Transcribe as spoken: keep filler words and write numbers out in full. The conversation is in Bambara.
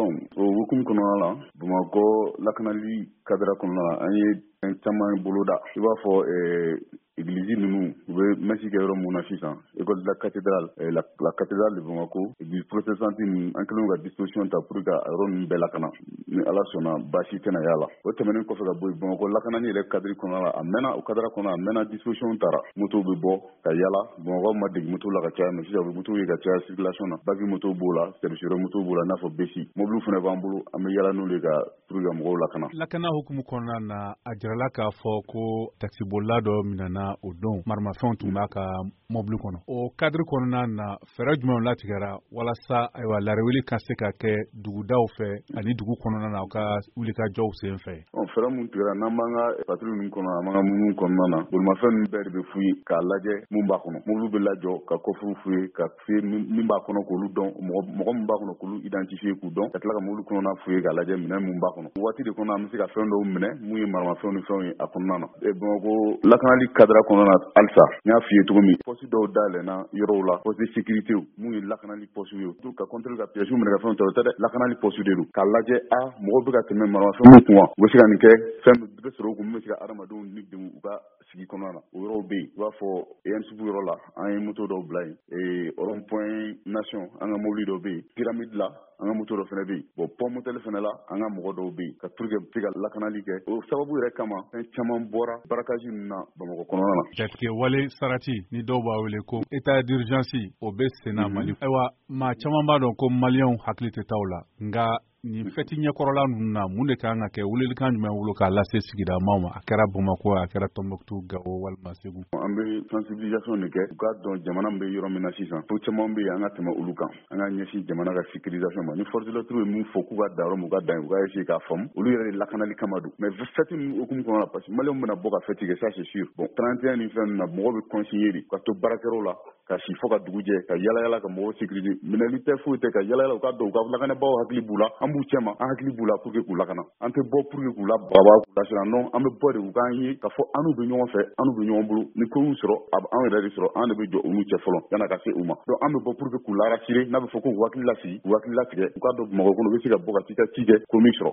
donc o hukumu kɔnɔna la Bamakɔ lakanali kadira kɔnɔna la an ye fɛn caman boloda i b'a fɔ ɛɛ église ninnu u bɛ messe kɛ yɔrɔ mun na sisan école de la cathédrale la, la cathédrale de Bamako église protestante ninnu an kɛlen ka disposition ta pour que a yɔrɔ ninnu bɛɛ lakana ni Ala sɔnna baasi tɛna y'a la o tɛmɛnen kɔfɛ ka bɔ yen Bamakɔ lakanani yɛrɛ kadiri kɔnɔna la a mɛnna o kadira kɔnɔna a mɛnna disposition tara moto bɛ bɔ ka yala Bamakɔ ma degi moto la ka caya mais sisan u bɛ moto ye ka caya circulation na bagi moto b'o la service moto b'o la i n'a fɔ besi mobile fana b'an bolo an bɛ yala n'olu ye ka pour que mɔgɔw lakana lakana hukumu kɔnɔna na a jirala k'a fɔ ko taxibolila dɔ minɛna o don maramafɛnw tun b'a ka mobile kɔnɔ o kadiri kɔnɔna na fɛɛrɛ jumɛnw latigɛra walasa ayiwa laraweli ka se ka kɛ dugudaw fɛ ani dugu kɔnɔna na u ka wulikajɔw sen fɛ fɛɛrɛ mun tigɛra n'an b'an ka patrouille ninnu kɔnɔ an b'an ka munun kɔnɔna na bolimafɛn ninnu bɛɛ de bɛ f'u ye k'a lajɛ mun b'a kɔnɔ mobile bɛ lajɔ ka kɔfuru f'u ye ka f'i ye min b'a kɔnɔ k'olu dɔn mɔgɔ min b'a kɔnɔ k'olu identifier k'u dɔn ka tila ka mobile kɔnɔna f'u ye k'a lajɛ minɛn mun b'a kɔnɔ waati de kɔnɔ an bɛ se ka fɛn dɔw minɛ mun ye maramafɛnw ni fɛnw ye a kɔnɔna na Bamakɔ lakanali kadira kɔnɔna na halisa n y'a f'i ye cogo min poste dɔw dayɛlɛnna yɔrɔw la poste de sécurité mun ye lakanali poste ye pour ka contrôle ka piège minɛ ka fɛnw ta o tɛ dɛ lakanali poste de don k'a lajɛ a mɔgɔ bɛ ka tɛmɛ maramafɛn mun kun wa u bɛ se ka nin kɛ fɛn bɛ sɔrɔ u kun min bɛ se ka adamadenw ni denw u ka sigi kɔnɔna na o yɔrɔw bɛ yen i b'a fɔ E N S P yɔrɔ la an ye moto dɔw bila yen ee rond point nation an ka mobile dɔw bɛ yen pyramide la an ka moto dɔ fana bɛ yen bon pont motel fana la an ka mɔgɔ dɔw bɛ yen ka pour que se ka lakanali kɛ o sababu yɛrɛ kama fɛn caman bɔra barakaji ninnu na Bamakɔ kɔnɔna na jatigɛ wale sarati ni dɔw b'a wele ko état d'urgence o bɛ senna Mali ayiwa maa caman b'a dɔn ko maliyɛnw hakili tɛ taa o la nka nin fɛti ɲɛkɔrɔla ninnu na mun de kan ka kɛ welelikan jumɛn wolo k'a lase sigidamaw ma a kɛra Bamakɔ a kɛra Tɔnbɔkutu Gawo walima Segu an bɛ sensibilisation de kɛ u k'a dɔn jamana bɛ yɔrɔ min na sisan ko caman bɛ yen an ka tɛmɛ olu kan an ka ɲɛsin jamana ka sécurisation ma ni force de l'ordre ye mun fɔ k'u ka da yɔrɔ min u ka dan u ka essayer k'a faamu olu yɛrɛ de lakanali kama don mais fɛti ninnu hukumu kɔnɔna la parce que maliyɛnw bɛna bɔ ka fɛti kɛ ça c'est sûr bon trente et un ni fɛn ninnu na mɔgɔw bɛ consigner de ka to baarakɛyɔrɔw la ka si fɔ ka dugu jɛ ka yala yala ka mɔgɔw sécuriser minɛli tɛ foyi tɛ ka yala yala u ka dɔn u ka lakanabaaw hakili b'u la an b'u cɛ ma an hakili b'u la pour que k'u lakana an tɛ bɔ pour que k'u la baba k'u lasira non an bɛ bɔ de u k'an ye k'a fɔ an n'u bɛ ɲɔgɔn fɛ an n'u bɛ ɲɔgɔn bolo ni ko y'u sɔrɔ a bɛ an yɛrɛ de sɔrɔ an de bɛ jɔ olu cɛ fɔlɔ yan'a ka se u ma donc an bɛ bɔ pour que k'u larasire n'a bɛ fɔ ko k'u hakili lasigi k'u hakili latigɛ u k'a dɔn Bamakɔ kɔnɔ u bɛ se ka bɔ ka t'i ka ci kɛ ko min sɔrɔ